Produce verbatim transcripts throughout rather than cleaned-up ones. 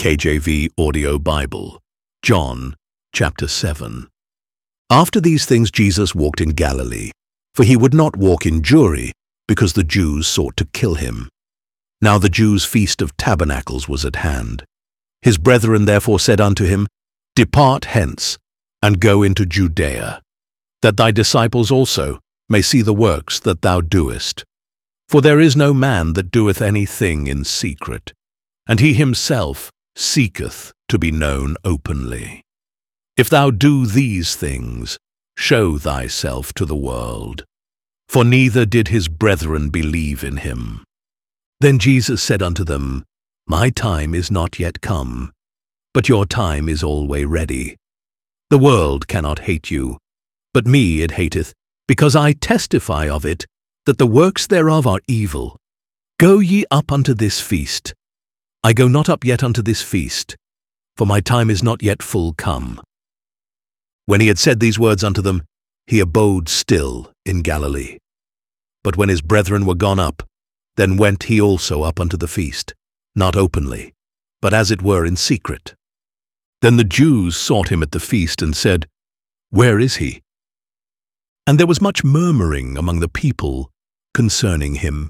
K J V Audio Bible, John chapter seven. After these things Jesus walked in Galilee, for he would not walk in Jewry, because the Jews sought to kill him. Now the Jews' feast of tabernacles was at hand. His brethren therefore said unto him, Depart hence, and go into Judea, that thy disciples also may see the works that thou doest. For there is no man that doeth any thing in secret, and he himself seeketh to be known openly. If thou do these things, show thyself to the world. For neither did his brethren believe in him. Then Jesus said unto them, My time is not yet come, but your time is alway ready. The world cannot hate you, but me it hateth, because I testify of it, that the works thereof are evil. Go ye up unto this feast. I go not up yet unto this feast, for my time is not yet full come. When he had said these words unto them, he abode still in Galilee. But when his brethren were gone up, then went he also up unto the feast, not openly, but as it were in secret. Then the Jews sought him at the feast, and said, Where is he? And there was much murmuring among the people concerning him.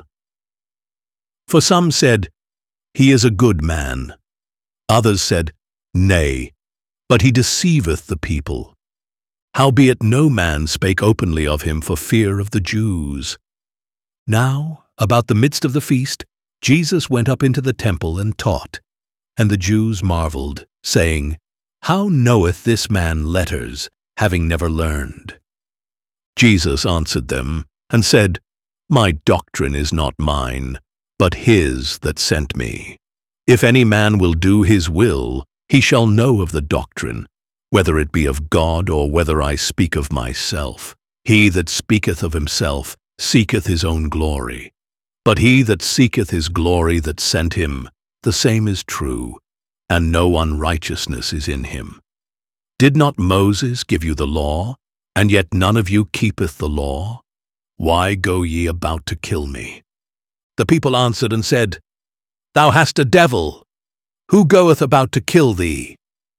For some said, He is a good man. Others said, Nay, but he deceiveth the people. Howbeit no man spake openly of him for fear of the Jews. Now, about the midst of the feast, Jesus went up into the temple and taught, and the Jews marveled, saying, How knoweth this man letters, having never learned? Jesus answered them, and said, My doctrine is not mine, but his that sent me. If any man will do his will, he shall know of the doctrine, whether it be of God or whether I speak of myself. He that speaketh of himself seeketh his own glory. But he that seeketh his glory that sent him, the same is true, and no unrighteousness is in him. Did not Moses give you the law, and yet none of you keepeth the law? Why go ye about to kill me? The people answered and said, Thou hast a devil. Who goeth about to kill thee?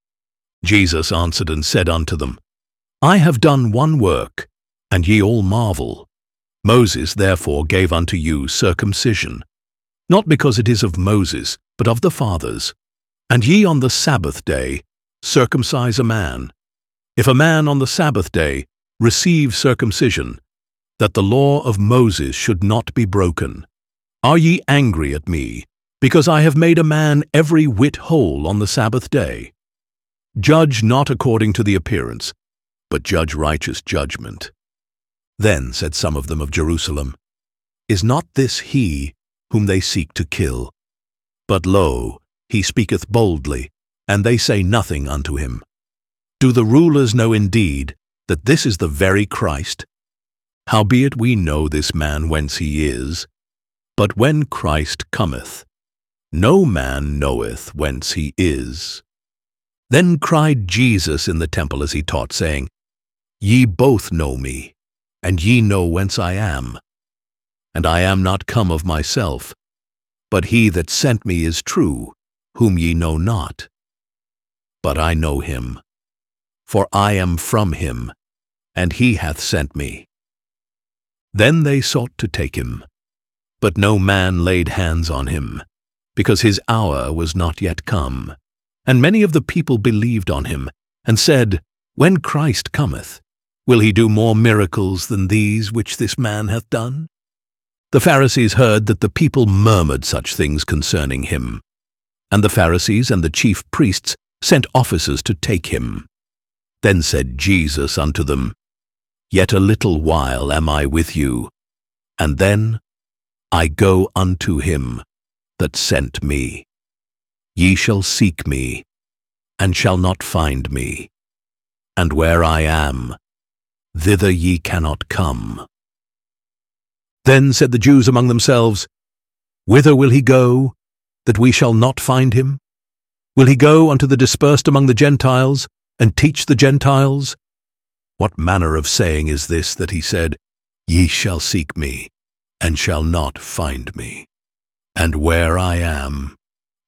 Jesus answered and said unto them, I have done one work, and ye all marvel. Moses therefore gave unto you circumcision, not because it is of Moses, but of the fathers. And ye on the Sabbath day circumcise a man. If a man on the Sabbath day receive circumcision, that the law of Moses should not be broken. Are ye angry at me, because I have made a man every whit whole on the Sabbath day? Judge not according to the appearance, but judge righteous judgment. Then said some of them of Jerusalem, Is not this he whom they seek to kill? But lo, he speaketh boldly, and they say nothing unto him. Do the rulers know indeed that this is the very Christ? Howbeit we know this man whence he is. But when Christ cometh, no man knoweth whence he is. Then cried Jesus in the temple as he taught, saying, Ye both know me, and ye know whence I am. And I am not come of myself, but he that sent me is true, whom ye know not. But I know him, for I am from him, and he hath sent me. Then they sought to take him, but no man laid hands on him, because his hour was not yet come. And many of the people believed on him, and said, When Christ cometh, will he do more miracles than these which this man hath done? The Pharisees heard that the people murmured such things concerning him. And the Pharisees and the chief priests sent officers to take him. Then said Jesus unto them, Yet a little while am I with you, and then I go unto him that sent me. Ye shall seek me, and shall not find me. And where I am, thither ye cannot come. Then said the Jews among themselves, Whither will he go, that we shall not find him? Will he go unto the dispersed among the Gentiles, and teach the Gentiles? What manner of saying is this that he said, Ye shall seek me, and shall not find me? And where I am,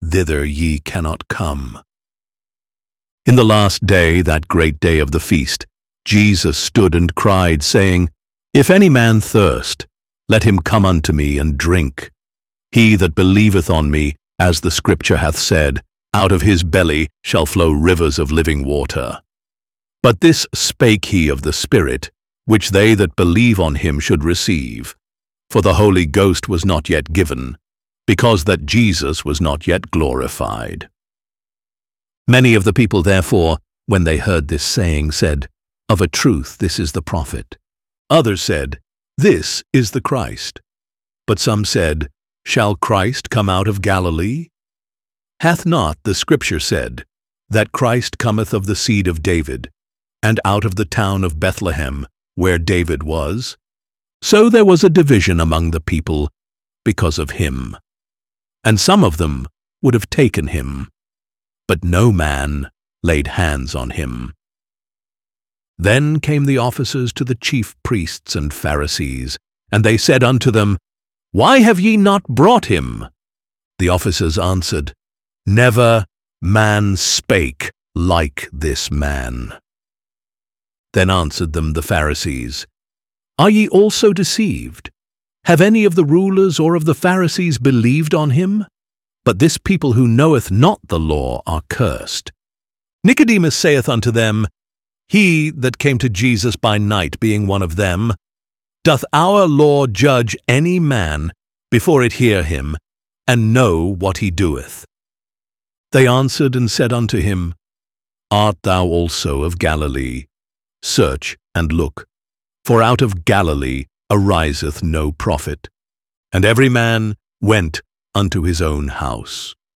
thither ye cannot come. In the last day, that great day of the feast, Jesus stood and cried, saying, If any man thirst, let him come unto me and drink. He that believeth on me, as the Scripture hath said, out of his belly shall flow rivers of living water. But this spake he of the Spirit, which they that believe on him should receive. For the Holy Ghost was not yet given, because that Jesus was not yet glorified. Many of the people therefore, when they heard this saying, said, Of a truth this is the prophet. Others said, This is the Christ. But some said, Shall Christ come out of Galilee? Hath not the Scripture said, that Christ cometh of the seed of David, and out of the town of Bethlehem, where David was? So there was a division among the people because of him. And some of them would have taken him, but no man laid hands on him. Then came the officers to the chief priests and Pharisees, and they said unto them, Why have ye not brought him? The officers answered, Never man spake like this man. Then answered them the Pharisees, Are ye also deceived? Have any of the rulers or of the Pharisees believed on him? But this people who knoweth not the law are cursed. Nicodemus saith unto them, He that came to Jesus by night, being one of them, doth our law judge any man before it hear him, and know what he doeth? They answered and said unto him, Art thou also of Galilee? Search and look, for out of Galilee ariseth no prophet. And every man went unto his own house.